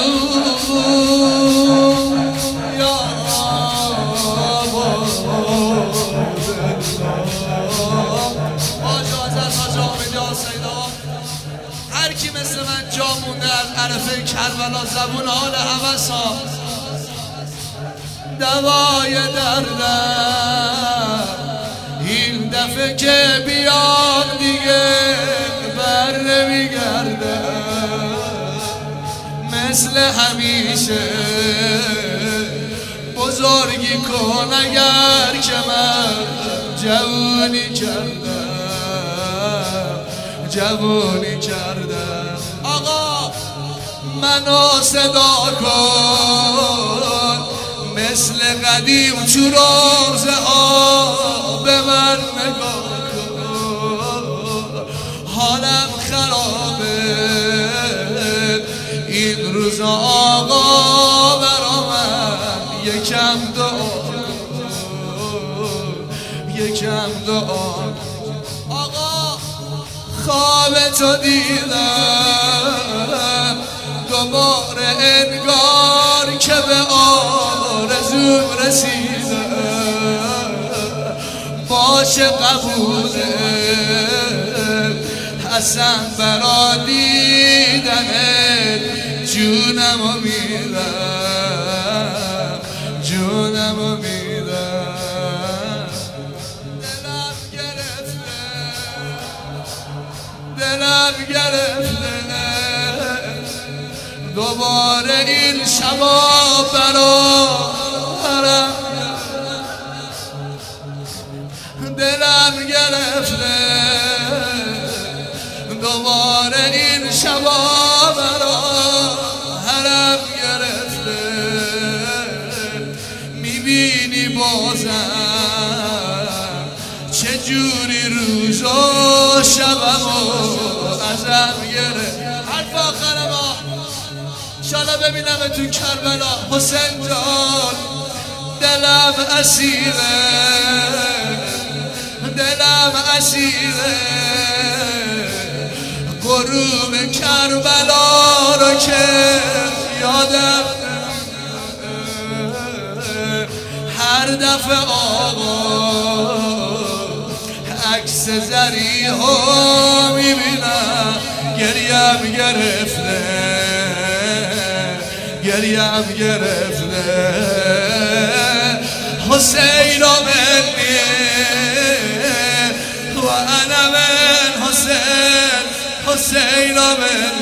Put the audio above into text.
یا هر کی مثل من جا مونده از عرفه کربلا زبون حال هوسا دوای دردم این دفعه که بیاد دیگه بر نمیگرده مثل همیشه بزرگی کن اگر که من جوانی جوانی کردم آقا منو صدا کن مثل قدیم تو روزه ها به من نگاه کن حالم خرابه این روزا آقا برا من یکم دعا یکم دعا آقا خواب تو دیدم دوباره انگار که به آرزوم رسیدم باشه قبوله حسن برا دیدنت جونمو میدم جونمو میدم دلم گرفته دوباره این شبا برارم دلم گرفته دوباره این شبا برارم گرفته میبینی بازم چجوری روز و شبمو ازم گرفت حرف آخر ما انشالله ببینم تو کربلا حسین جان دلم اسیره دلم اسیره غروب کربلا رو که یادم هر دفعه آقا عکس زری ها میبینم گریم گرفته گریم گرفته حسین منی و انا من حسین حسین منی